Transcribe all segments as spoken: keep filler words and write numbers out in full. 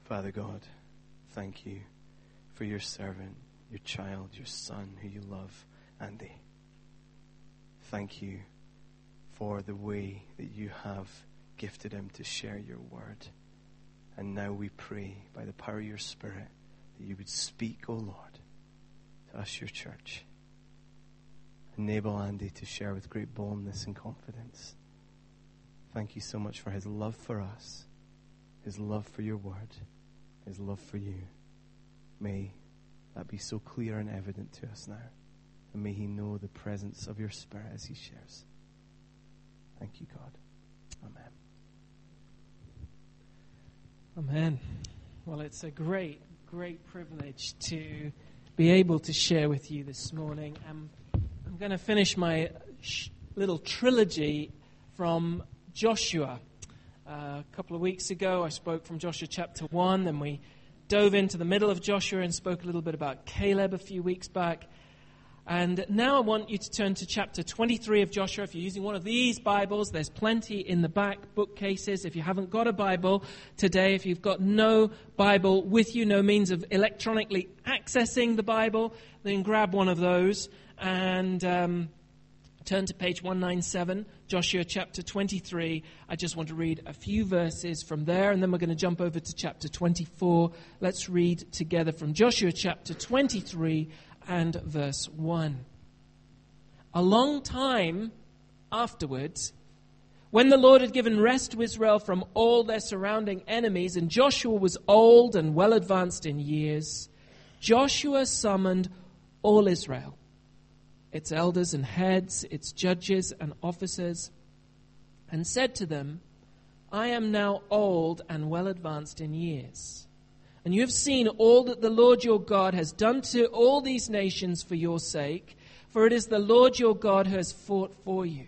Father God, thank you for your servant, your child, your son who you love, Andy. Thank you for the way that you have gifted him to share your word. And now we pray by the power of your Spirit that you would speak, O Lord, to us, your church. Enable Andy to share with great boldness and confidence. Thank you so much for his love for us, his love for your word, his love for you. May that be so clear and evident to us now. And may he know the presence of your Spirit as he shares. Thank you, God. Amen. Amen. Well, it's a great, great privilege to be able to share with you this morning. Um, I'm going to finish my sh- little trilogy from Joshua. Uh, a couple of weeks ago, I spoke from Joshua chapter one, then we dove into the middle of Joshua and spoke a little bit about Caleb a few weeks back. And now I want you to turn to chapter twenty-three of Joshua. If you're using one of these Bibles, there's plenty in the back bookcases. If you haven't got a Bible today, if you've got no Bible with you, no means of electronically accessing the Bible, then grab one of those and um, turn to page one ninety-seven, Joshua chapter twenty-three. I just want to read a few verses from there, and then we're going to jump over to chapter twenty-four. Let's read together from Joshua chapter twenty-three and verse one. A long time afterwards, when the Lord had given rest to Israel from all their surrounding enemies, and Joshua was old and well advanced in years, Joshua summoned all Israel, its elders and heads, its judges and officers, and said to them, I am now old and well advanced in years. And you have seen all that the Lord your God has done to all these nations for your sake, for it is the Lord your God who has fought for you.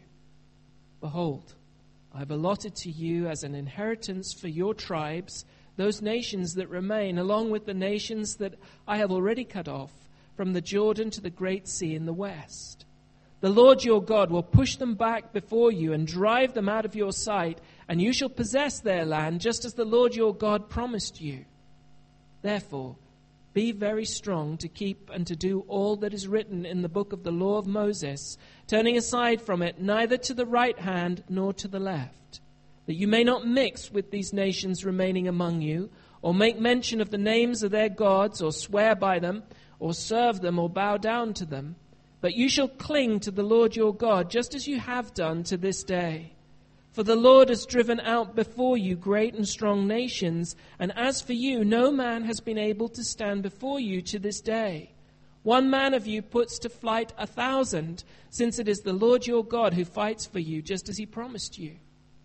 Behold, I have allotted to you as an inheritance for your tribes those nations that remain, along with the nations that I have already cut off, from the Jordan to the great sea in the west. The Lord your God will push them back before you and drive them out of your sight, and you shall possess their land, just as the Lord your God promised you. Therefore, be very strong to keep and to do all that is written in the book of the law of Moses, turning aside from it neither to the right hand nor to the left, that you may not mix with these nations remaining among you, or make mention of the names of their gods, or swear by them, or serve them, or bow down to them. But you shall cling to the Lord your God, just as you have done to this day. For the Lord has driven out before you great and strong nations, and as for you, no man has been able to stand before you to this day. One man of you puts to flight a thousand, since it is the Lord your God who fights for you, just as he promised you.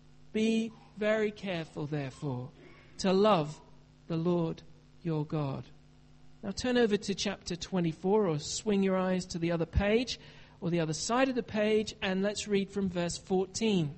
Be very careful, therefore, to love the Lord your God. Now turn over to chapter twenty-four, or swing your eyes to the other page, or the other side of the page, and let's read from verse fourteen.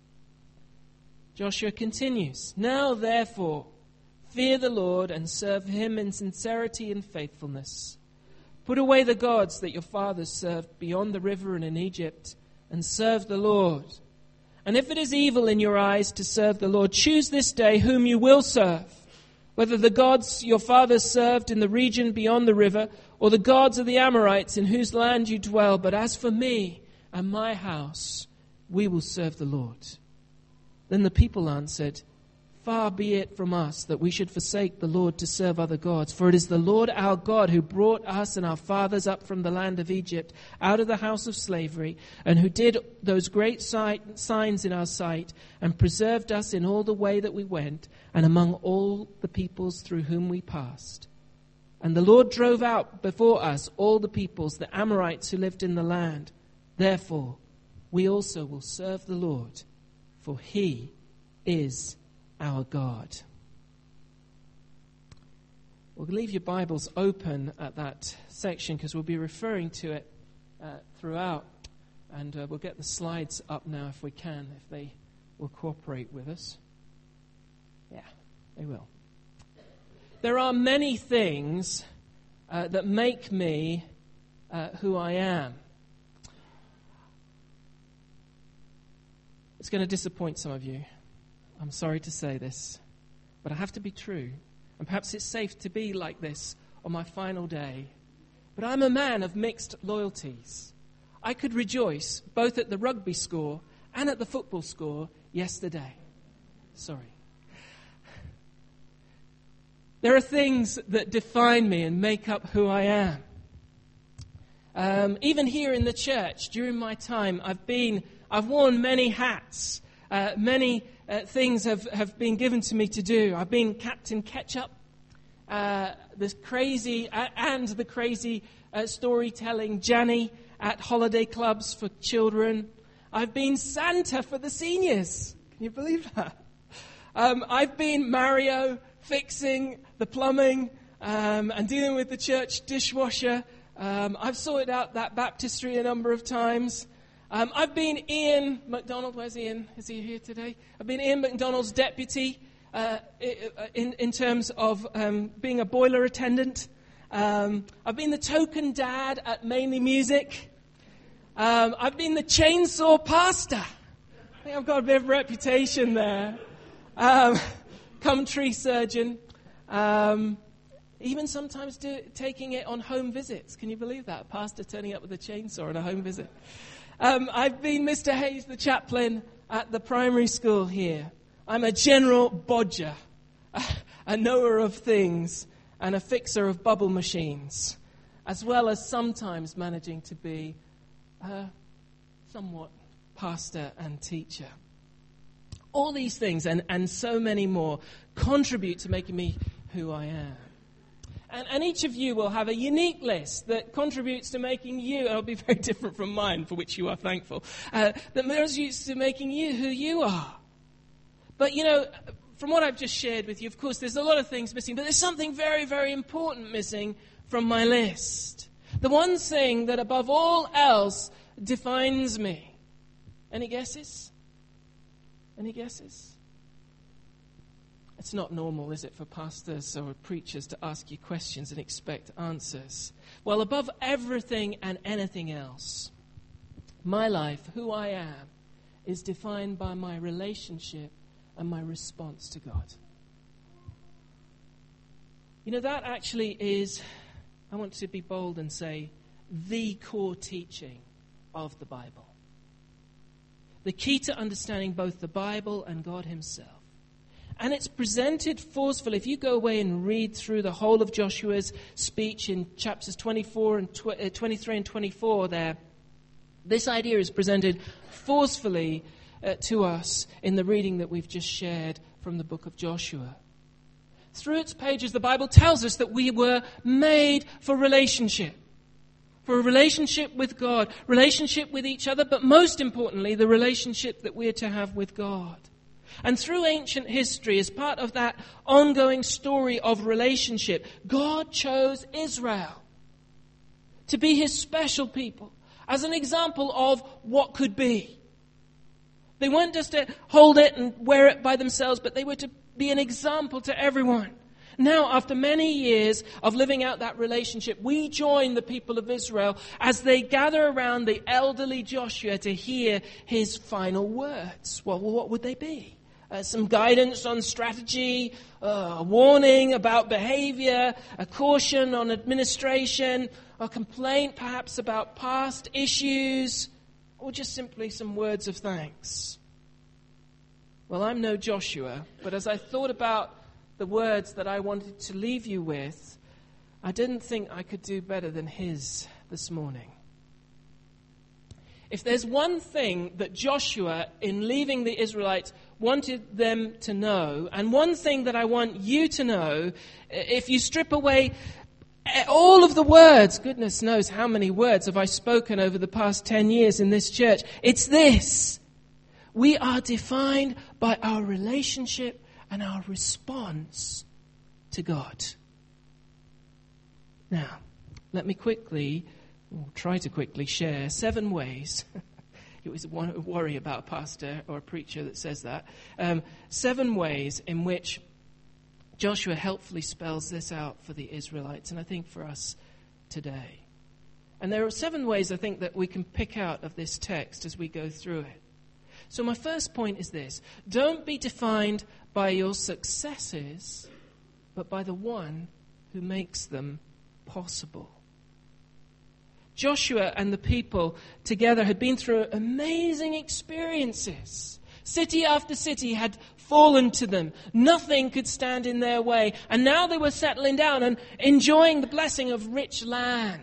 Joshua continues, Now therefore, fear the Lord and serve him in sincerity and faithfulness. Put away the gods that your fathers served beyond the river and in Egypt, and serve the Lord. And if it is evil in your eyes to serve the Lord, choose this day whom you will serve, whether the gods your fathers served in the region beyond the river, or the gods of the Amorites in whose land you dwell. But as for me and my house, we will serve the Lord. Then the people answered, Far be it from us that we should forsake the Lord to serve other gods. For it is the Lord our God who brought us and our fathers up from the land of Egypt, out of the house of slavery, and who did those great sight, signs in our sight, and preserved us in all the way that we went, and among all the peoples through whom we passed. And the Lord drove out before us all the peoples, the Amorites who lived in the land. Therefore, we also will serve the Lord, for he is our God. We'll leave your Bibles open at that section because we'll be referring to it uh, throughout. And uh, we'll get the slides up now if we can, if they will cooperate with us. Yeah, they will. There are many things uh, that make me uh, who I am. It's going to disappoint some of you. I'm sorry to say this, but I have to be true. And perhaps it's safe to be like this on my final day. But I'm a man of mixed loyalties. I could rejoice both at the rugby score and at the football score yesterday. Sorry. There are things that define me and make up who I am. Um, even here in the church, during my time, I've been, I've worn many hats. Uh, many uh, things have, have been given to me to do. I've been Captain Ketchup, uh, the crazy uh, and the crazy uh, storytelling Janny at holiday clubs for children. I've been Santa for the seniors. Can you believe that? Um, I've been Mario fixing the plumbing um, and dealing with the church dishwasher. Um, I've sorted out that baptistry a number of times. Um, I've been Ian McDonald. Where's Ian? Is he here today? I've been Ian McDonald's deputy uh, in, in terms of um, being a boiler attendant. Um, I've been the token dad at Mainly Music. Um, I've been the chainsaw pastor. I think I've got a bit of reputation there. Um, come tree surgeon. Um, even sometimes do, taking it on home visits. Can you believe that? A pastor turning up with a chainsaw on a home visit. Um, I've been Mister Hayes, the chaplain at the primary school here. I'm a general bodger, a, a knower of things, and a fixer of bubble machines, as well as sometimes managing to be uh, somewhat pastor and teacher. All these things and, and so many more contribute to making me who I am. And, and each of you will have a unique list that contributes to making you, and it'll be very different from mine, for which you are thankful, uh, that contributes to making you who you are. But, you know, from what I've just shared with you, of course, there's a lot of things missing, but there's something very, very important missing from my list. The one thing that above all else defines me. Any guesses? Any guesses? It's not normal, is it, for pastors or preachers to ask you questions and expect answers? Well, above everything and anything else, my life, who I am, is defined by my relationship and my response to God. You know, that actually is, I want to be bold and say, the core teaching of the Bible. The key to understanding both the Bible and God himself. And it's presented forcefully. If you go away and read through the whole of Joshua's speech in chapters twenty-four and tw- uh, twenty-three and twenty-four there, this idea is presented forcefully uh, to us in the reading that we've just shared from the book of Joshua. Through its pages, the Bible tells us that we were made for relationship. For a relationship with God, relationship with each other, but most importantly, the relationship that we are to have with God. And through ancient history, as part of that ongoing story of relationship, God chose Israel to be his special people as an example of what could be. They weren't just to hold it and wear it by themselves, but they were to be an example to everyone. Now, after many years of living out that relationship, we join the people of Israel as they gather around the elderly Joshua to hear his final words. Well, what would they be? Uh, some guidance on strategy, uh, a warning about behavior, a caution on administration, a complaint perhaps about past issues, or just simply some words of thanks. Well, I'm no Joshua, but as I thought about the words that I wanted to leave you with, I didn't think I could do better than his this morning. If there's one thing that Joshua, in leaving the Israelites, wanted them to know, and one thing that I want you to know, if you strip away all of the words, goodness knows how many words have I spoken over the past ten years in this church, it's this. We are defined by our relationship and our response to God. Now, let me quickly, or try to quickly share seven ways. You always worry about a pastor or a preacher that says that. Um, seven ways in which Joshua helpfully spells this out for the Israelites, and I think for us today. And there are seven ways I think that we can pick out of this text as we go through it. So my first point is this. Don't be defined by your successes, but by the one who makes them possible. Joshua and the people together had been through amazing experiences. City after city had fallen to them. Nothing could stand in their way. And now they were settling down and enjoying the blessing of rich land.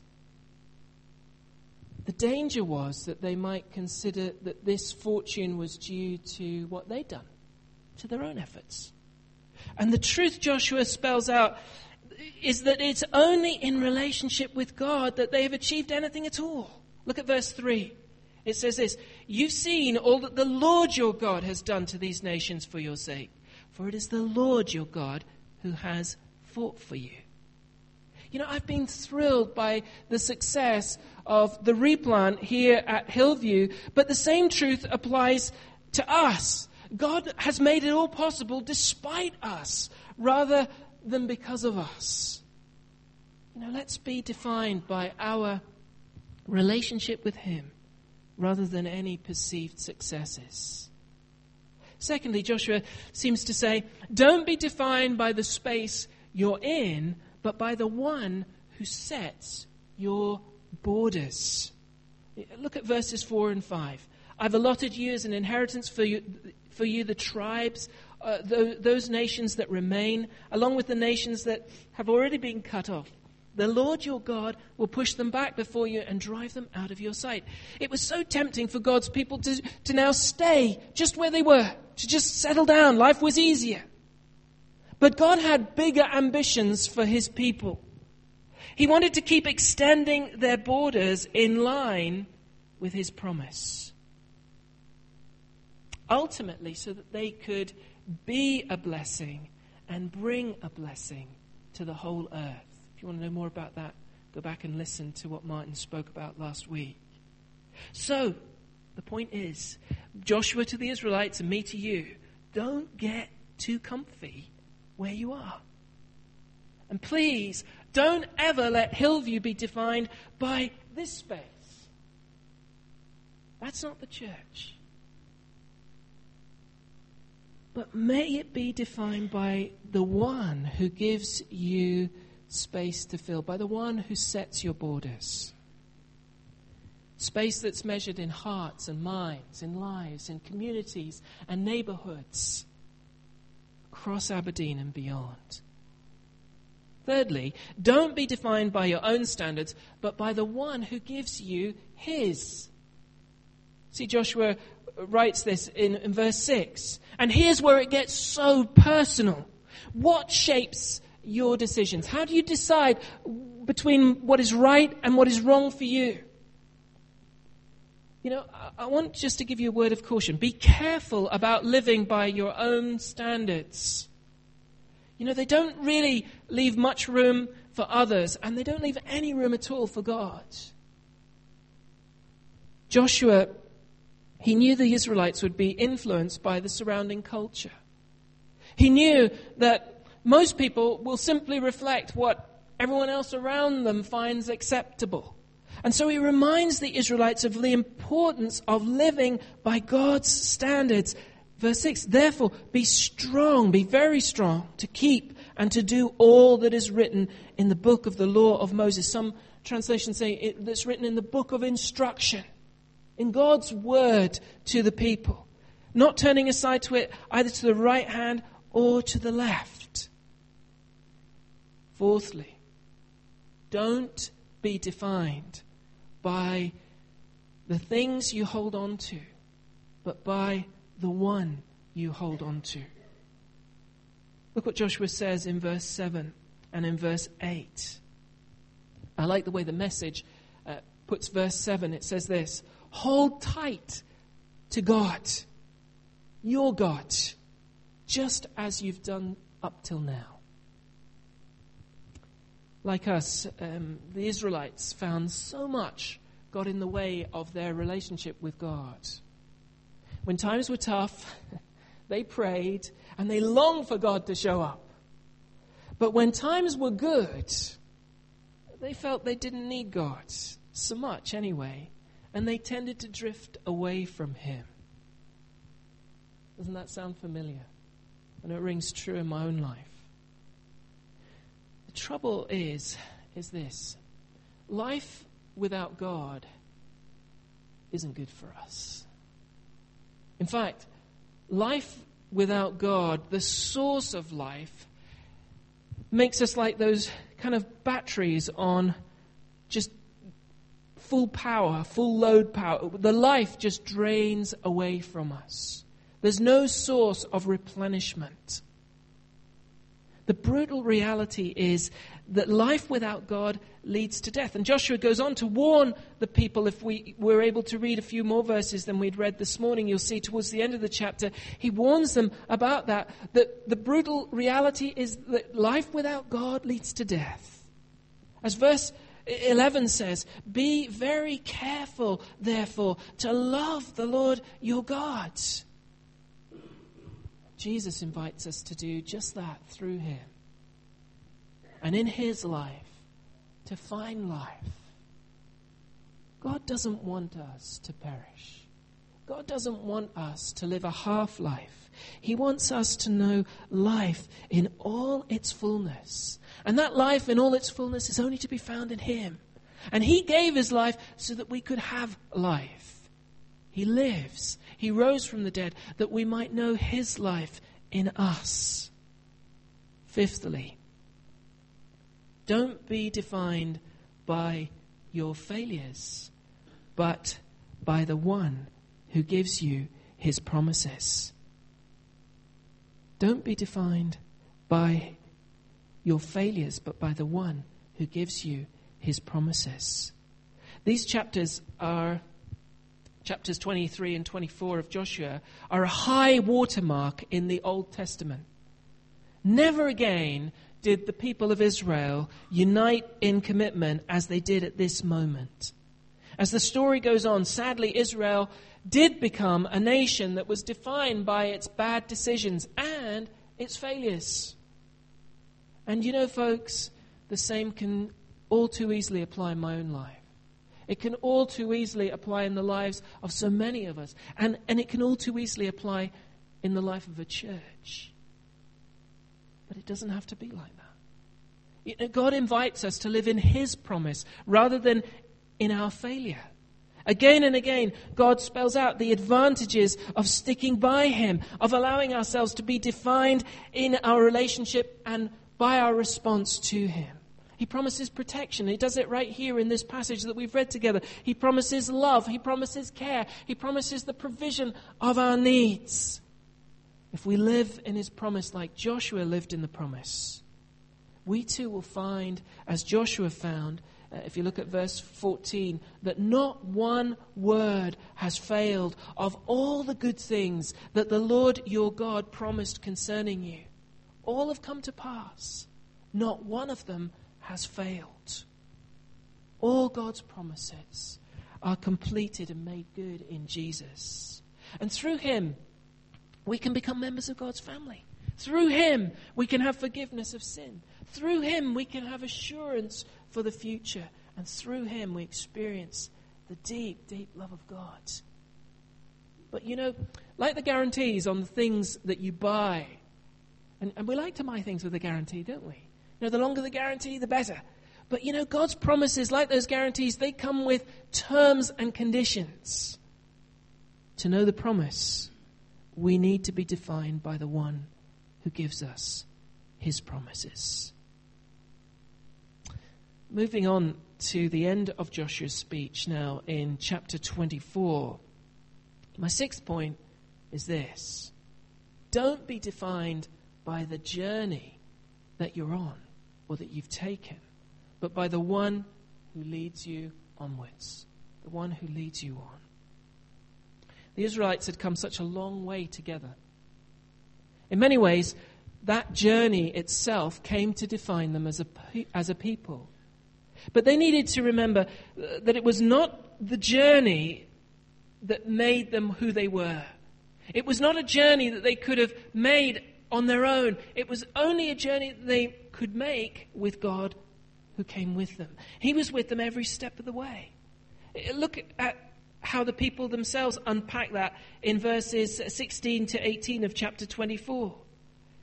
The danger was that they might consider that this fortune was due to what they'd done, to their own efforts. And the truth Joshua spells out is that it's only in relationship with God that they have achieved anything at all. Look at verse three. It says this, "You've seen all that the Lord your God has done to these nations for your sake, for it is the Lord your God who has fought for you." You know, I've been thrilled by the success of the replant here at Hillview, but the same truth applies to us. God has made it all possible despite us, rather than because of us. You know, let's be defined by our relationship with Him, rather than any perceived successes. Secondly, Joshua seems to say, don't be defined by the space you're in, but by the one who sets your borders. Look at verses four and five. "I've allotted you as an inheritance for you, for you the tribes, uh, th- those nations that remain, along with the nations that have already been cut off. The Lord your God will push them back before you and drive them out of your sight." It was so tempting for God's people to, to now stay just where they were, to just settle down. Life was easier. But God had bigger ambitions for His people. He wanted to keep extending their borders in line with His promise. Ultimately, so that they could be a blessing and bring a blessing to the whole earth. If you want to know more about that, go back and listen to what Martin spoke about last week. So, the point is, Joshua to the Israelites and me to you, don't get too comfy where you are. And please, don't ever let Hillview be defined by this space. That's not the church. But may it be defined by the one who gives you space to fill, by the one who sets your borders. Space that's measured in hearts and minds, in lives, in communities and neighborhoods across Aberdeen and beyond. Thirdly, don't be defined by your own standards, but by the one who gives you His. See, Joshua writes this in, in verse six. And here's where it gets so personal. What shapes your decisions? How do you decide between what is right and what is wrong for you? You know, I, I want just to give you a word of caution. Be careful about living by your own standards. You know, they don't really leave much room for others, and they don't leave any room at all for God. Joshua, he knew the Israelites would be influenced by the surrounding culture. He knew that most people will simply reflect what everyone else around them finds acceptable. And so he reminds the Israelites of the importance of living by God's standards. Verse six, "Therefore be strong, be very strong, to keep and to do all that is written in the book of the law of Moses." Some translations say it, that's written in the book of instruction, in God's word to the people, not turning aside to it either to the right hand or to the left. Fourthly, don't be defined by the things you hold on to, but by the one you hold on to. Look what Joshua says in verse seven and in verse eight. I like the way the Message uh, puts verse seven. It says this: "Hold tight to God, your God, just as you've done up till now." Like us, um, the Israelites found so much got in the way of their relationship with God. When times were tough, they prayed and they longed for God to show up. But when times were good, they felt they didn't need God so much anyway, and they tended to drift away from Him. Doesn't that sound familiar? And it rings true in my own life. trouble is, is this. Life without God isn't good for us. In fact, life without God, the source of life, makes us like those kind of batteries on just full power, full load power. The life just drains away from us. There's no source of replenishment. The brutal reality is that life without God leads to death. And Joshua goes on to warn the people. If we were able to read a few more verses than we'd read this morning, you'll see towards the end of the chapter, he warns them about that. That the brutal reality is that life without God leads to death. As verse eleven says, be very careful, therefore, to love the Lord your God. Jesus invites us to do just that through him. And in his life, to find life. God doesn't want us to perish. God doesn't want us to live a half life. He wants us to know life in all its fullness. And that life in all its fullness is only to be found in him. And he gave his life so that we could have life. He lives. He rose from the dead that we might know his life in us. Fifthly, don't be defined by your failures, but by the one who gives you his promises. Don't be defined by your failures, but by the one who gives you his promises. These chapters are Chapters twenty-three and twenty-four of Joshua are a high watermark in the Old Testament. Never again did the people of Israel unite in commitment as they did at this moment. As the story goes on, sadly, Israel did become a nation that was defined by its bad decisions and its failures. And you know, folks, the same can all too easily apply in my own life. It can all too easily apply in the lives of so many of us. And, and it can all too easily apply in the life of a church. But it doesn't have to be like that. You know, God invites us to live in his promise rather than in our failure. Again and again, God spells out the advantages of sticking by him, of allowing ourselves to be defined in our relationship and by our response to him. He promises protection. He does it right here in this passage that we've read together. He promises love. He promises care. He promises the provision of our needs. If we live in his promise like Joshua lived in the promise, we too will find, as Joshua found, uh, if you look at verse fourteen, that not one word has failed of all the good things that the Lord your God promised concerning you. All have come to pass. Not one of them has failed. All God's promises are completed and made good in Jesus. And through him, we can become members of God's family. Through him, we can have forgiveness of sin. Through him, we can have assurance for the future. And through him, we experience the deep, deep love of God. But you know, like the guarantees on the things that you buy, and, and we like to buy things with a guarantee, don't we? You know, the longer the guarantee, the better. But you know, God's promises, like those guarantees, they come with terms and conditions. To know the promise, we need to be defined by the one who gives us his promises. Moving on to the end of Joshua's speech now in chapter twenty-four. My sixth point is this. Don't be defined by the journey that you're on or that you've taken, but by the one who leads you onwards, the one who leads you on. The Israelites had come such a long way together. In many ways, that journey itself came to define them as a, as a people. But they needed to remember that it was not the journey that made them who they were. It was not a journey that they could have made on their own. It was only a journey that they could make with God who came with them. He was with them every step of the way. Look at how the people themselves unpack that in verses sixteen to eighteen of chapter twenty-four.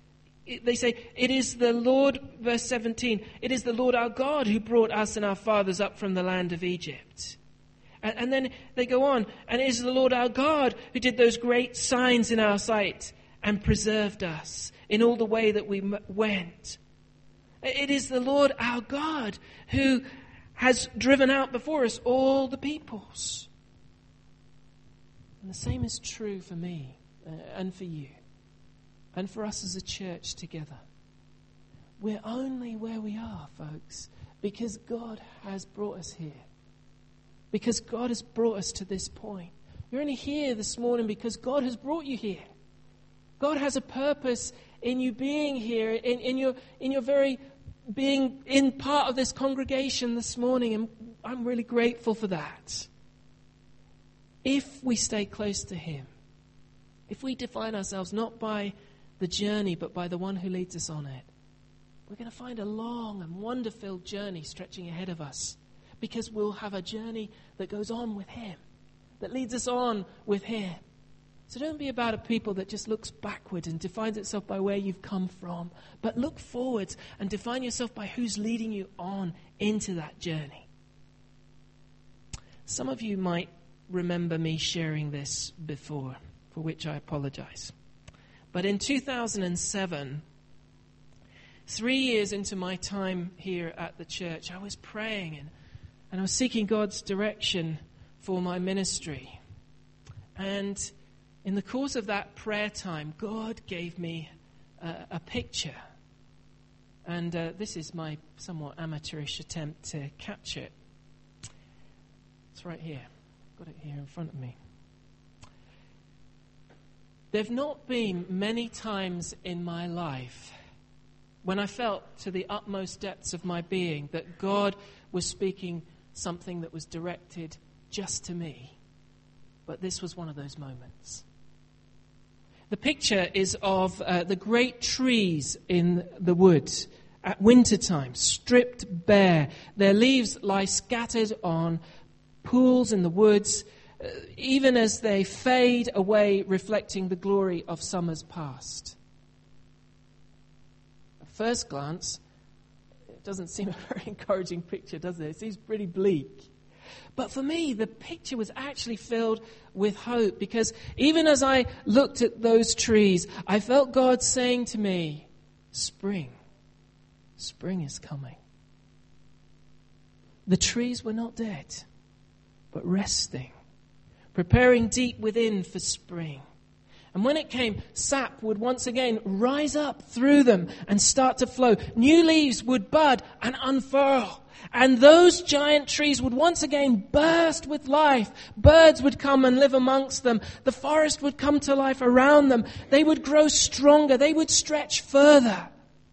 it, they say, it is the Lord, verse seventeen, it is the Lord our God who brought us and our fathers up from the land of Egypt. And, and then they go on, and it is the Lord our God who did those great signs in our sight and preserved us in all the way that we m- went. It is the Lord our God who has driven out before us all the peoples. And the same is true for me uh, and for you and for us as a church together. We're only where we are, folks, because God has brought us here. Because God has brought us to this point. You're only here this morning because God has brought you here. God has a purpose in you being here, in, in your in your very being in part of this congregation this morning, and I'm really grateful for that. If we stay close to Him, if we define ourselves not by the journey but by the one who leads us on it, we're going to find a long and wonder-filled journey stretching ahead of us, because we'll have a journey that goes on with Him, that leads us on with Him. So don't be about a people that just looks backward and defines itself by where you've come from, but look forwards and define yourself by who's leading you on into that journey. Some of you might remember me sharing this before, for which I apologize. But in two thousand seven, three years into my time here at the church, I was praying and, and I was seeking God's direction for my ministry. And in the course of that prayer time, God gave me a, a picture. And uh, this is my somewhat amateurish attempt to capture it. It's right here. I've got it here in front of me. There have not been many times in my life when I felt to the utmost depths of my being that God was speaking something that was directed just to me. But this was one of those moments. The picture is of uh, the great trees in the woods at wintertime, stripped bare. Their leaves lie scattered on pools in the woods, uh, even as they fade away, reflecting the glory of summers past. At first glance, it doesn't seem a very encouraging picture, does it? It seems pretty bleak. But for me, the picture was actually filled with hope, because even as I looked at those trees, I felt God saying to me, spring, spring is coming. The trees were not dead, but resting, preparing deep within for spring. And when it came, sap would once again rise up through them and start to flow. New leaves would bud and unfurl. And those giant trees would once again burst with life. Birds would come and live amongst them. The forest would come to life around them. They would grow stronger. They would stretch further.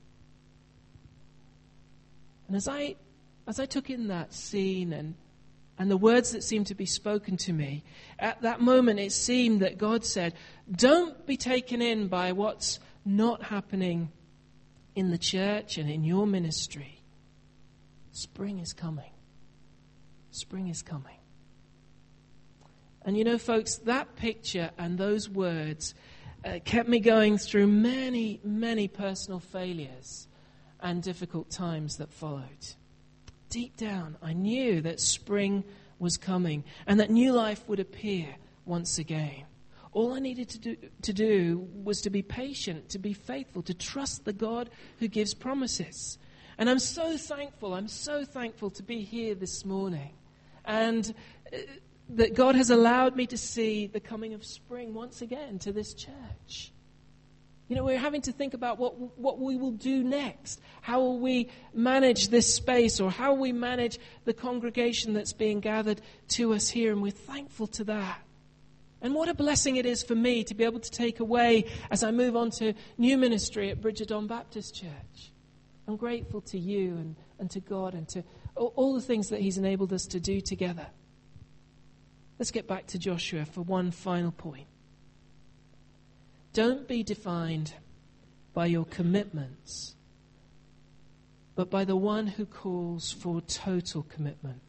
And as I, as I took in that scene and And the words that seemed to be spoken to me, at that moment it seemed that God said, don't be taken in by what's not happening in the church and in your ministry. Spring is coming. Spring is coming. And you know, folks, that picture and those words uh, kept me going through many, many personal failures and difficult times that followed. Deep down, I knew that spring was coming and that new life would appear once again. All I needed to do, to do was to be patient, to be faithful, to trust the God who gives promises. And I'm so thankful, I'm so thankful to be here this morning. And uh, that God has allowed me to see the coming of spring once again to this church. You know, we're having to think about what what we will do next. How will we manage this space, or how will we manage the congregation that's being gathered to us here? And we're thankful to that. And what a blessing it is for me to be able to take away as I move on to new ministry at Bridgerton Baptist Church. I'm grateful to you and, and to God and to all, all the things that He's enabled us to do together. Let's get back to Joshua for one final point. Don't be defined by your commitments, but by the one who calls for total commitment.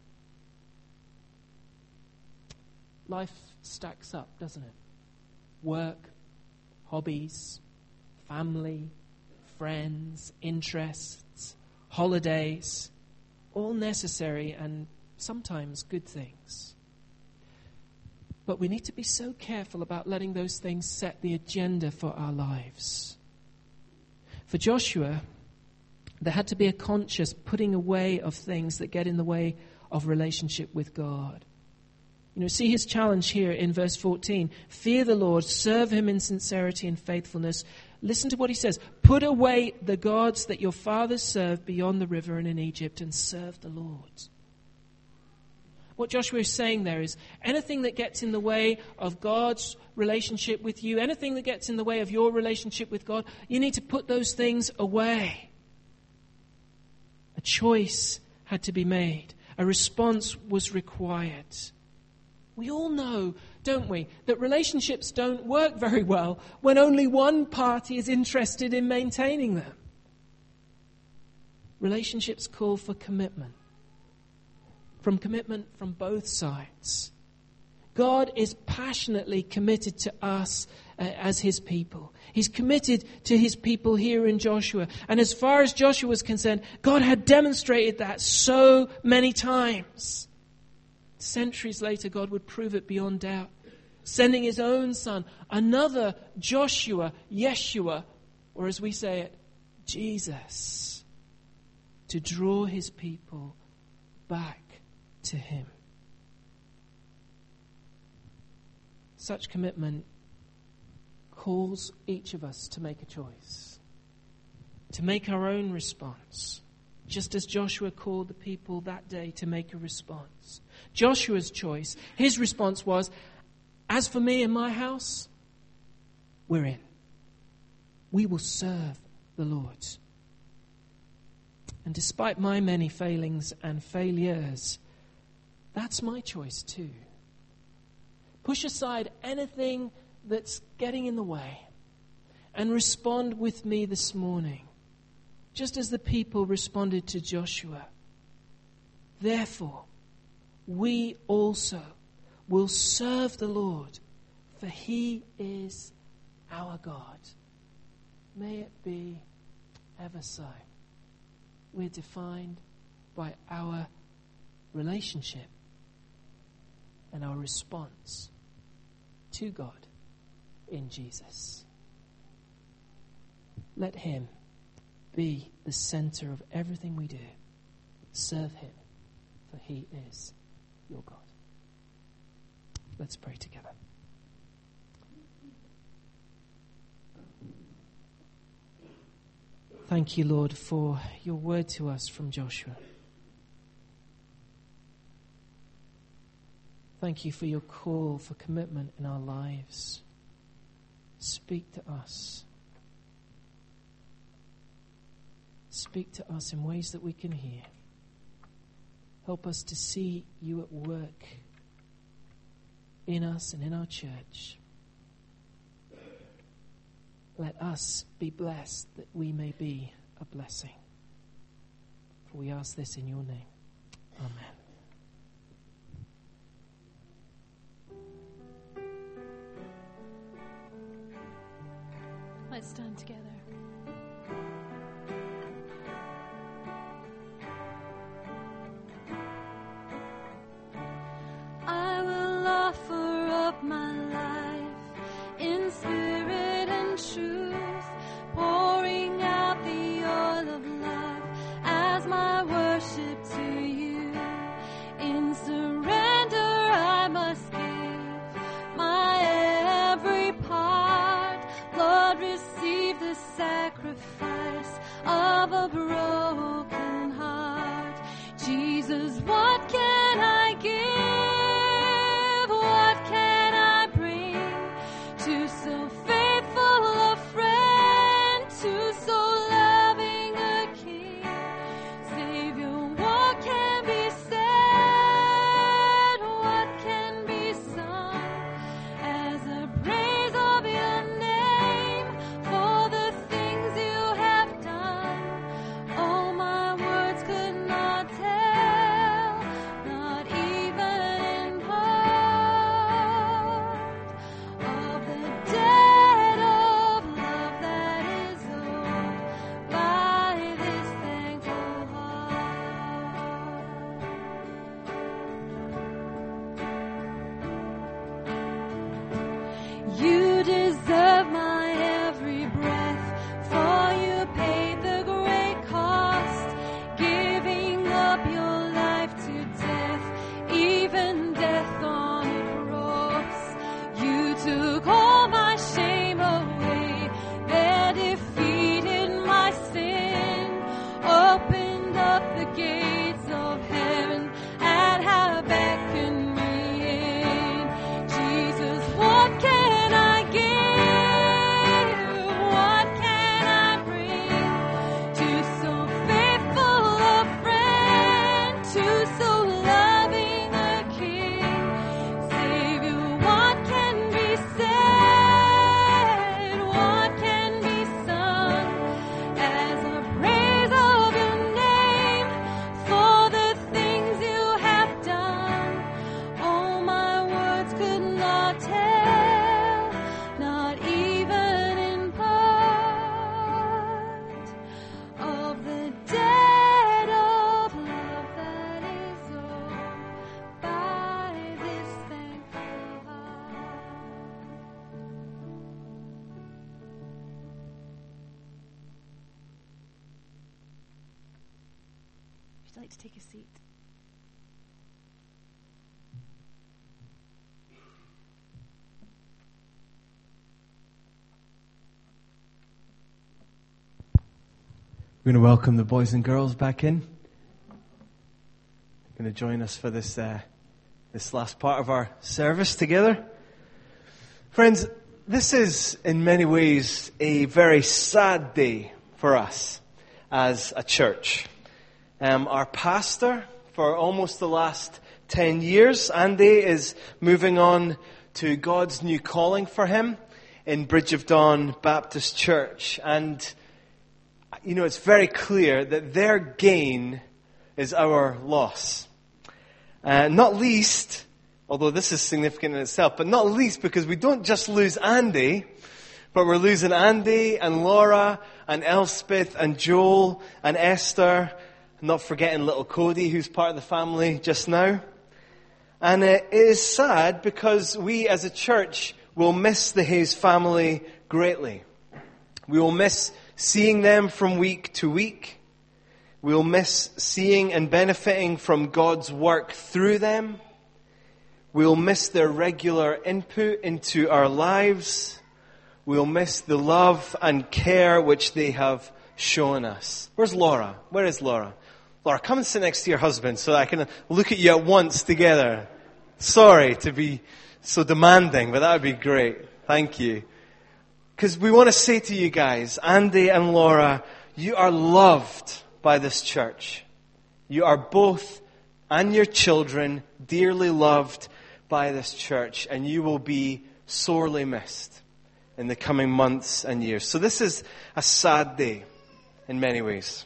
Life stacks up, doesn't it? Work, hobbies, family, friends, interests, holidays, all necessary and sometimes good things. But we need to be so careful about letting those things set the agenda for our lives. For Joshua, there had to be a conscious putting away of things that get in the way of relationship with God. You know, see his challenge here in verse fourteen. Fear the Lord, serve him in sincerity and faithfulness. Listen to what he says. Put away the gods that your fathers served beyond the river and in Egypt and serve the Lord. What Joshua is saying there is anything that gets in the way of God's relationship with you, anything that gets in the way of your relationship with God, you need to put those things away. A choice had to be made. A response was required. We all know, don't we, that relationships don't work very well when only one party is interested in maintaining them. Relationships call for commitment. From commitment from both sides. God is passionately committed to us uh, as his people. He's committed to his people here in Joshua. And as far as Joshua was concerned, God had demonstrated that so many times. Centuries later, God would prove it beyond doubt, sending his own son, another Joshua, Yeshua, or as we say it, Jesus, to draw his people back to him. Such commitment calls each of us to make a choice, to make our own response, just as Joshua called the people that day to make a response. Joshua's choice, his response was, as for me and my house, we're in. We will serve the Lord. And despite my many failings and failures, that's my choice too. Push aside anything that's getting in the way and respond with me this morning, just as the people responded to Joshua. Therefore, we also will serve the Lord, for he is our God. May it be ever so. We're defined by our relationship and our response to God in Jesus. Let him be the center of everything we do. Serve him, for he is your God. Let's pray together. Thank you, Lord, for your word to us from Joshua. Thank you for your call for commitment in our lives. Speak to us. Speak to us in ways that we can hear. Help us to see you at work in us and in our church. Let us be blessed that we may be a blessing. For we ask this in your name. Amen. Let's stand together. I will offer up my life in spirit and truth, pouring out the oil of love as my worship to you. In surrender I must give my every part. Lord, receive the Would you like to take a seat? We're going to welcome the boys and girls back in. They're going to join us for this uh, this last part of our service together. Friends, this is in many ways a very sad day for us as a church. Um, our pastor for almost the last ten years, Andy, is moving on to God's new calling for him in Bridge of Dawn Baptist Church. And you know, it's very clear that their gain is our loss. Uh, not least, although this is significant in itself, but not least because we don't just lose Andy, but we're losing Andy and Laura and Elspeth and Joel and Esther, not forgetting little Cody, who's part of the family just now. And it is sad because we as a church will miss the Hayes family greatly. We will miss seeing them from week to week. We'll miss seeing and benefiting from God's work through them. We'll miss their regular input into our lives. We'll miss the love and care which they have shown us. Where's Laura? Where is Laura? Laura, come and sit next to your husband so I can look at you at once together. Sorry to be so demanding, but that would be great. Thank you. Because we want to say to you guys, Andy and Laura, you are loved by this church. You are both, and your children, dearly loved by this church. And you will be sorely missed in the coming months and years. So this is a sad day in many ways.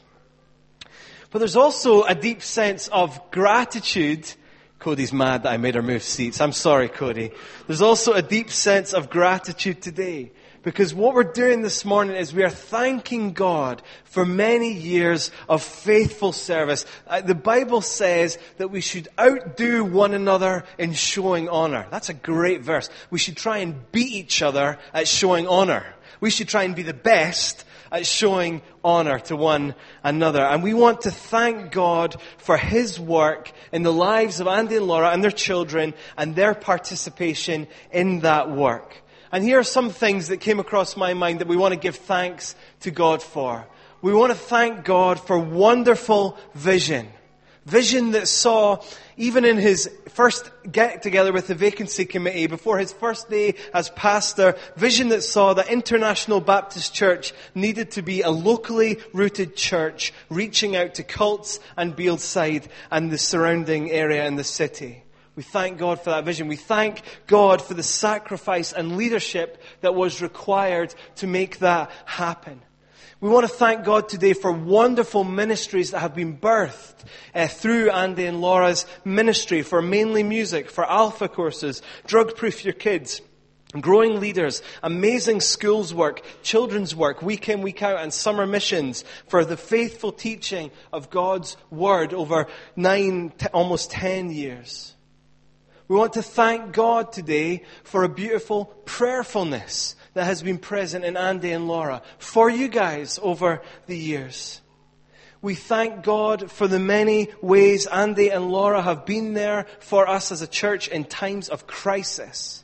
But there's also a deep sense of gratitude. Cody's mad that I made her move seats. I'm sorry, Cody. There's also a deep sense of gratitude today. Because what we're doing this morning is we are thanking God for many years of faithful service. Uh, the Bible says that we should outdo one another in showing honor. That's a great verse. We should try and beat each other at showing honor. We should try and be the best at showing honor to one another. And we want to thank God for His work in the lives of Andy and Laura and their children and their participation in that work. And here are some things that came across my mind that we want to give thanks to God for. We want to thank God for wonderful vision. Vision that saw, even in his first get-together with the vacancy committee, before his first day as pastor, vision that saw that International Baptist Church needed to be a locally rooted church, reaching out to Cults and Bealdside and the surrounding area in the city. We thank God for that vision. We thank God for the sacrifice and leadership that was required to make that happen. We want to thank God today for wonderful ministries that have been birthed uh, through Andy and Laura's ministry, for mainly music, for Alpha courses, Drug Proof Your Kids, growing leaders, amazing schools work, children's work, week in, week out, and summer missions, for the faithful teaching of God's Word over nine, t- almost ten years. We want to thank God today for a beautiful prayerfulness that has been present in Andy and Laura for you guys over the years. We thank God for the many ways Andy and Laura have been there for us as a church in times of crisis.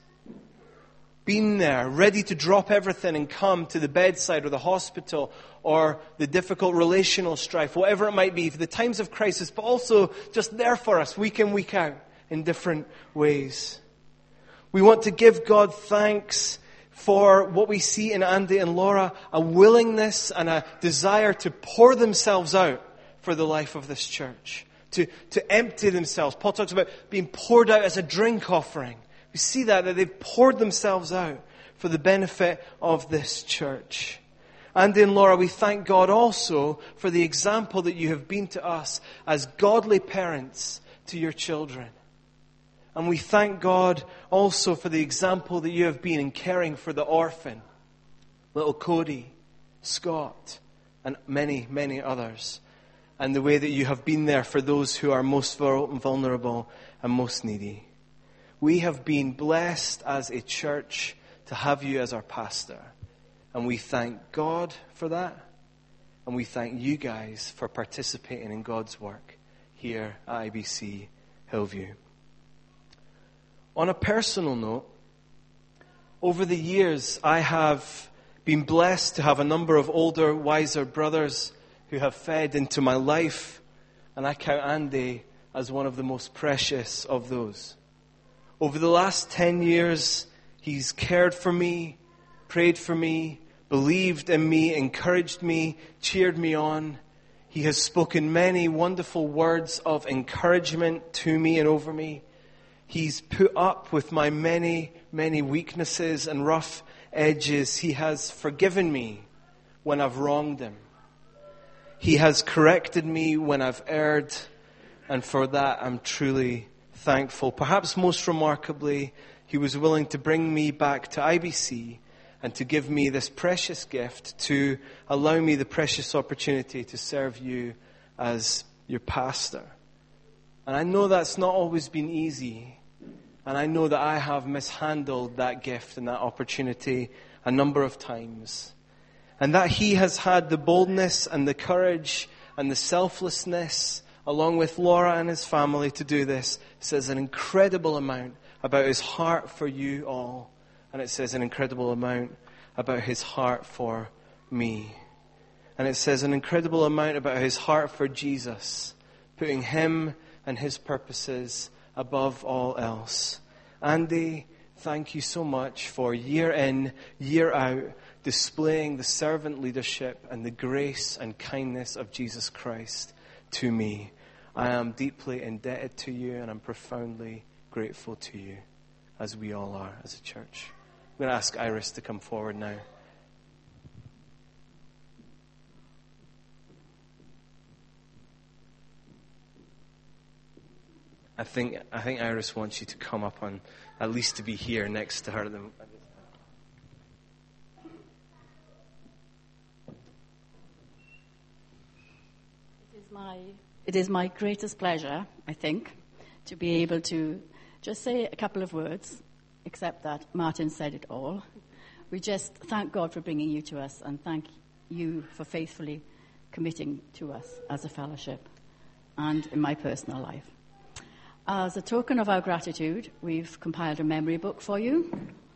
Been there, ready to drop everything and come to the bedside or the hospital or the difficult relational strife, whatever it might be, for the times of crisis, but also just there for us week in, week out, in different ways. We want to give God thanks for what we see in Andy and Laura, a willingness and a desire to pour themselves out for the life of this church, to, to empty themselves. Paul talks about being poured out as a drink offering. We see that, that they've poured themselves out for the benefit of this church. Andy and Laura, we thank God also for the example that you have been to us as godly parents to your children. And we thank God also for the example that you have been in caring for the orphan, little Cody, Scott, and many, many others. And the way that you have been there for those who are most vulnerable and most needy. We have been blessed as a church to have you as our pastor. And we thank God for that. And we thank you guys for participating in God's work. here at I B C Hillview. On a personal note, over the years, I have been blessed to have a number of older, wiser brothers who have fed into my life, and I count Andy as one of the most precious of those. Over the last ten years, he's cared for me, prayed for me, believed in me, encouraged me, cheered me on. He has spoken many wonderful words of encouragement to me and over me. He's put up with my many, many weaknesses and rough edges. He has forgiven me when I've wronged him. He has corrected me when I've erred. And for that, I'm truly thankful. Perhaps most remarkably, he was willing to bring me back to I B C and to give me this precious gift, to allow me the precious opportunity to serve you as your pastor. And I know that's not always been easy. And I know that I have mishandled that gift and that opportunity a number of times. And that he has had the boldness and the courage and the selflessness, along with Laura and his family, to do this, says an incredible amount about his heart for you all. And it says an incredible amount about his heart for me. And it says an incredible amount about his heart for Jesus, putting him and his purposes above all else. Andy, thank you so much for year in, year out, displaying the servant leadership and the grace and kindness of Jesus Christ to me. I am deeply indebted to you, and I'm profoundly grateful to you, as we all are as a church. I'm going to ask Iris to come forward now. I think I think Iris wants you to come up on, at least to be here next to her. It is my it is my greatest pleasure, I think, to be able to just say a couple of words, except that Martin said it all. We just thank God for bringing you to us, and thank you for faithfully committing to us as a fellowship and in my personal life. As a token of our gratitude, we've compiled a memory book for you,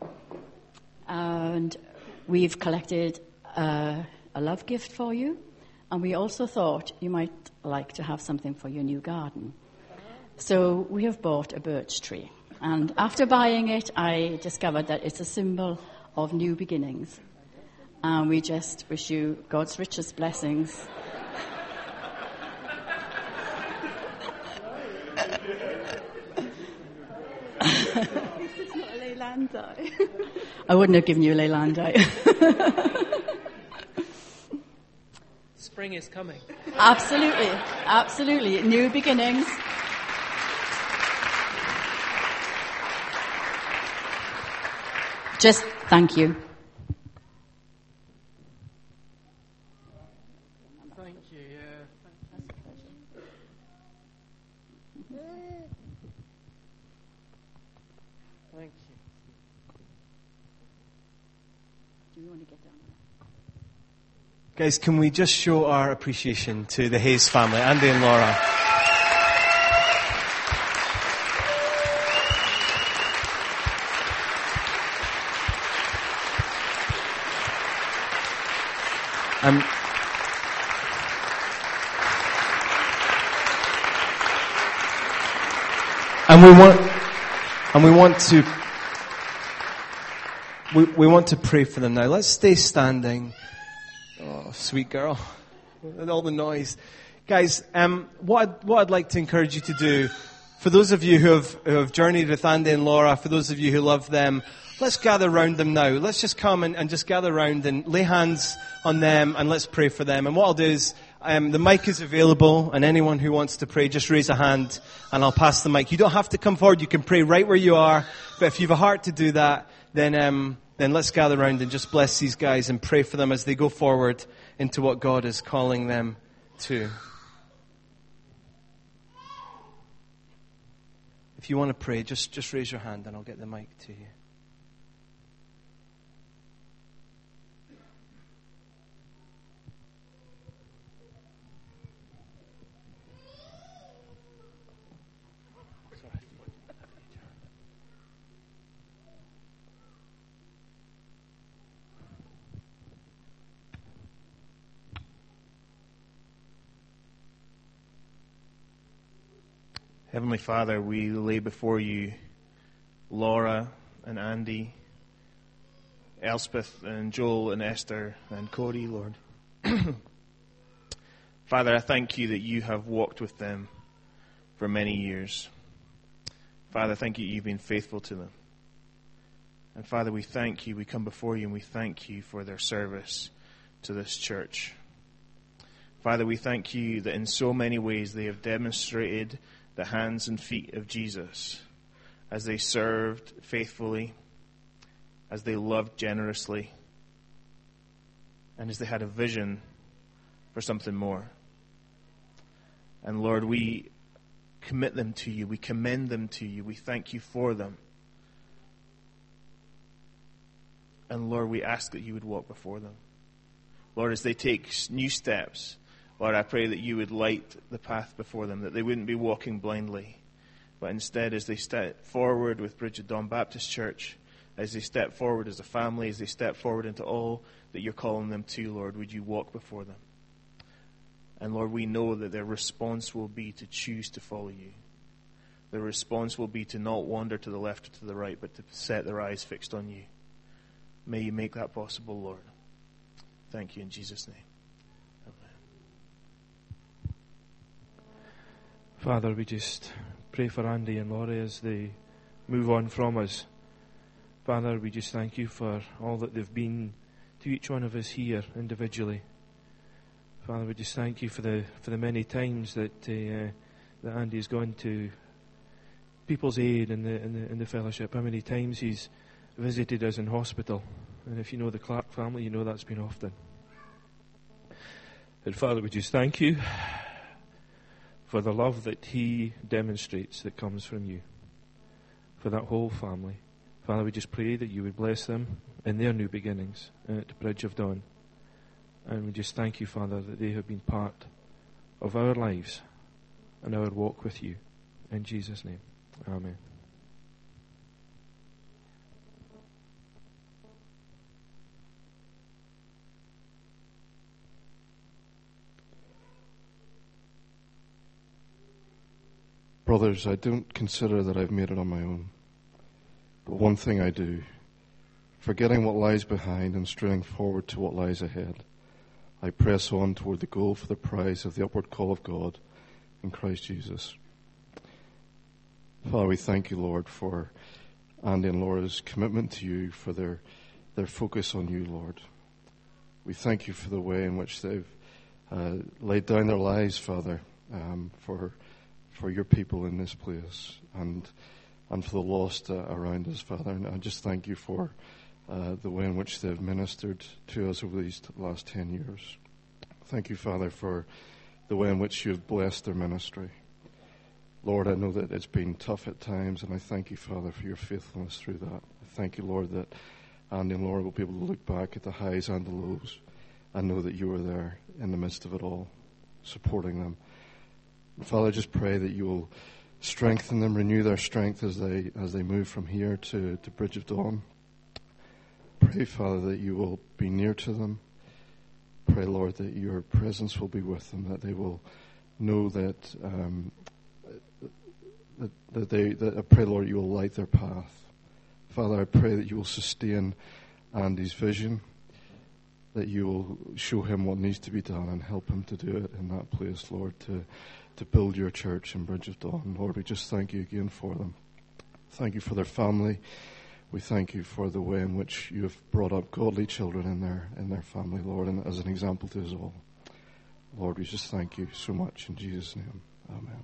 and we've collected uh, a love gift for you, and we also thought you might like to have something for your new garden. So we have bought a birch tree, and after buying it, I discovered that it's a symbol of new beginnings, and we just wish you God's richest blessings. It's not a Leylandii. I wouldn't have given you a Leylandii. Spring is coming. Absolutely, absolutely. New beginnings. Just thank you. Thank you, yeah. Thank you. Do you want to get down there? Guys, can we just show our appreciation to the Hayes family, Andy and Laura? Um, and we want, and we want to, we, we want to pray for them now. Let's stay standing. Oh, sweet girl, and all the noise, guys. Um, what I'd, what I'd like to encourage you to do, for those of you who have who have journeyed with Andy and Laura, for those of you who love them, let's gather around them now. Let's just come and, and just gather around and lay hands on them, and let's pray for them. And what I'll do is, um, the mic is available, and anyone who wants to pray, just raise a hand, and I'll pass the mic. You don't have to come forward. You can pray right where you are. But if you have a heart to do that, then um, then let's gather around and just bless these guys and pray for them as they go forward into what God is calling them to. If you want to pray, just, just raise your hand and I'll get the mic to you. Heavenly Father, we lay before you Laura and Andy, Elspeth and Joel and Esther and Cody, Lord. Father, I thank you that you have walked with them for many years. Father, thank you you've been faithful to them. And Father, we thank you, we come before you and we thank you for their service to this church. Father, we thank you that in so many ways they have demonstrated the hands and feet of Jesus as they served faithfully, as they loved generously, and as they had a vision for something more. And Lord, we commit them to you. We commend them to you. We thank you for them. And Lord, we ask that you would walk before them. Lord, as they take new steps, Lord, I pray that you would light the path before them, that they wouldn't be walking blindly, but instead as they step forward with Bridge of Dawn Baptist Church, as they step forward as a family, as they step forward into all that you're calling them to, Lord, would you walk before them? And Lord, we know that their response will be to choose to follow you. Their response will be to not wander to the left or to the right, but to set their eyes fixed on you. May you make that possible, Lord. Thank you in Jesus' name. Amen. Father, we just pray for Andy and Laurie as they move on from us. Father, we just thank you for all that they've been to each one of us here individually. Father, we just thank you for the for the many times that uh, that Andy's gone to People's Aid in the, in the in the fellowship. How many times he's visited us in hospital, and if you know the Clark family, you know that's been often. And Father, we just thank you for the love that he demonstrates that comes from you, for that whole family. Father, we just pray that you would bless them in their new beginnings at Bridge of Dawn. And we just thank you, Father, that they have been part of our lives and our walk with you. In Jesus' name, amen. Brothers, I don't consider that I've made it on my own. But one thing I do, forgetting what lies behind and straining forward to what lies ahead, I press on toward the goal for the prize of the upward call of God in Christ Jesus. Father, we thank you, Lord, for Andy and Laura's commitment to you, for their their focus on you, Lord. We thank you for the way in which they've uh, laid down their lives, Father, um, for for your people in this place and and for the lost uh, around us, Father. And I just thank you for Uh, the way in which they've ministered to us over these last ten years. Thank you, Father, for the way in which you've blessed their ministry. Lord, I know that it's been tough at times, and I thank you, Father, for your faithfulness through that. I thank you, Lord, that Andy and Laura will be able to look back at the highs and the lows and know that you were there in the midst of it all, supporting them. And Father, I just pray that you will strengthen them, renew their strength as they as they move from here to, to Bridge of Dawn. Pray, Father, that you will be near to them. Pray, Lord, that your presence will be with them, that they will know that, um, that, that they, that I pray, Lord, you will light their path. Father, I pray that you will sustain Andy's vision, that you will show him what needs to be done and help him to do it in that place, Lord, to, to build your church in Bridge of Dawn. Lord, we just thank you again for them. Thank you for their family. We thank you for the way in which you have brought up godly children in their in their family, Lord, and as an example to us all. Lord, we just thank you so much in Jesus' name. Amen.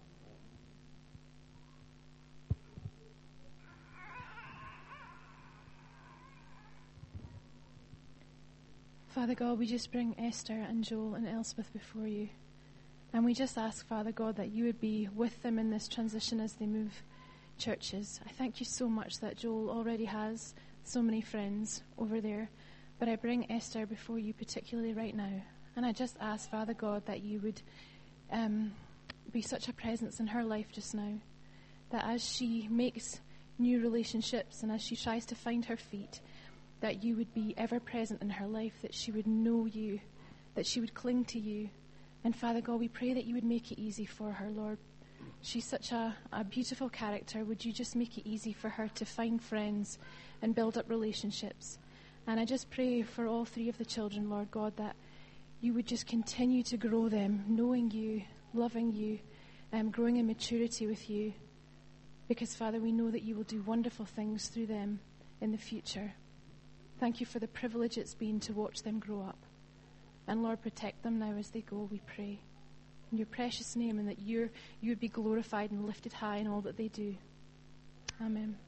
Father God, we just bring Esther and Joel and Elspeth before you. And we just ask, Father God, that you would be with them in this transition as they move churches. I thank you so much that Joel already has so many friends over there, but I bring Esther before you particularly right now, and I just ask, Father God, that you would um, be such a presence in her life just now, that as she makes new relationships and as she tries to find her feet, that you would be ever present in her life, that she would know you, that she would cling to you. And Father God, we pray that you would make it easy for her, Lord. She's such a, a beautiful character. Would you just make it easy for her to find friends and build up relationships? And I just pray for all three of the children, Lord God, that you would just continue to grow them, knowing you, loving you, um, growing in maturity with you. Because, Father, we know that you will do wonderful things through them in the future. Thank you for the privilege it's been to watch them grow up. And, Lord, protect them now as they go, we pray. In your precious name, and that you're, you would be glorified and lifted high in all that they do. Amen.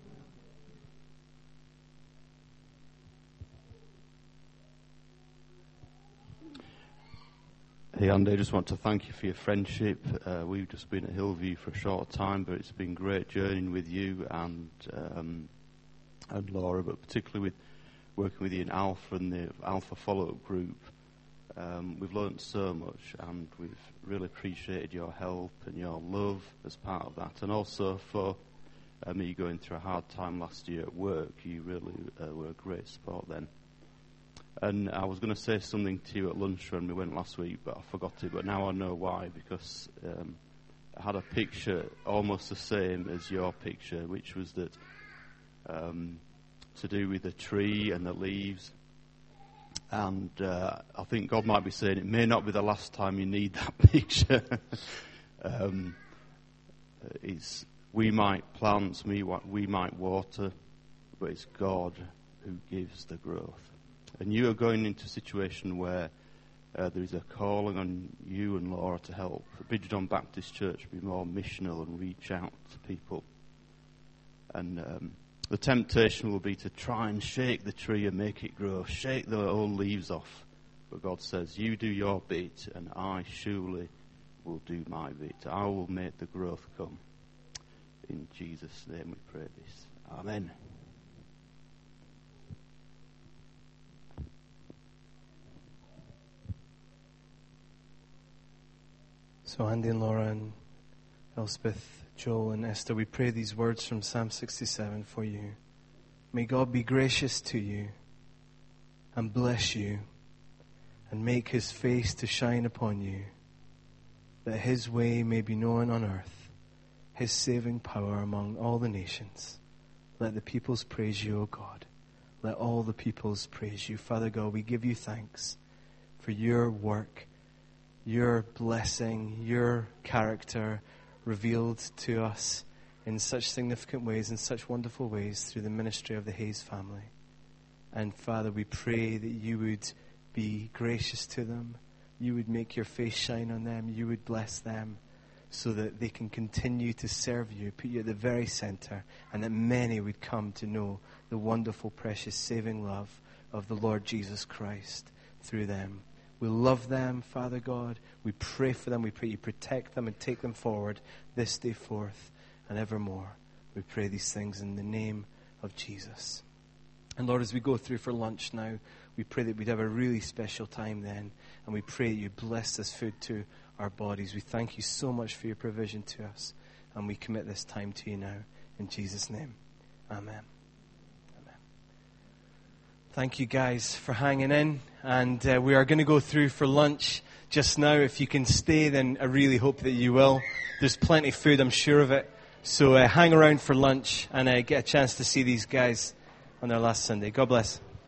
Hey Andy, I just want to thank you for your friendship. Uh, we've just been at Hillview for a short time, but it's been great journeying with you and um, and Laura, but particularly with working with you in Alpha and the Alpha follow-up group. Um, we've learned so much, and we've really appreciated your help and your love as part of that. And also for uh, me going through a hard time last year at work, you really uh, were a great support then. And I was going to say something to you at lunch when we went last week, but I forgot it. But now I know why, because um, I had a picture almost the same as your picture, which was that um, to do with the tree and the leaves. And uh, I think God might be saying it may not be the last time you need that picture. um, it's we might plant, we, we might water, but it's God who gives the growth. And you are going into a situation where uh, there is a calling on you and Laura to help Bridgedon Baptist Church be more missional and reach out to people. And um, the temptation will be to try and shake the tree and make it grow, shake the old leaves off. But God says, you do your bit and I surely will do my bit. I will make the growth come. In Jesus' name we pray this. Amen. So Andy and Laura and Elspeth, Joel and Esther, we pray these words from Psalm sixty-seven for you. May God be gracious to you and bless you and make his face to shine upon you, that his way may be known on earth, his saving power among all the nations. Let the peoples praise you, O God. Let all the peoples praise you. Father God, we give you thanks for your work, your blessing, your character revealed to us in such significant ways, in such wonderful ways through the ministry of the Hayes family. And Father, we pray that you would be gracious to them, you would make your face shine on them, you would bless them so that they can continue to serve you, put you at the very center, and that many would come to know the wonderful, precious, saving love of the Lord Jesus Christ through them. We love them, Father God. We pray for them. We pray you protect them and take them forward this day forth and evermore. We pray these things in the name of Jesus. And Lord, as we go through for lunch now, we pray that we'd have a really special time then. And we pray that you bless this food to our bodies. We thank you so much for your provision to us. And we commit this time to you now. In Jesus' name, amen. Thank you guys for hanging in, and uh, we are going to go through for lunch just now. If you can stay, then I really hope that you will. There's plenty of food, I'm sure of it. So uh, hang around for lunch and uh, get a chance to see these guys on their last Sunday. God bless.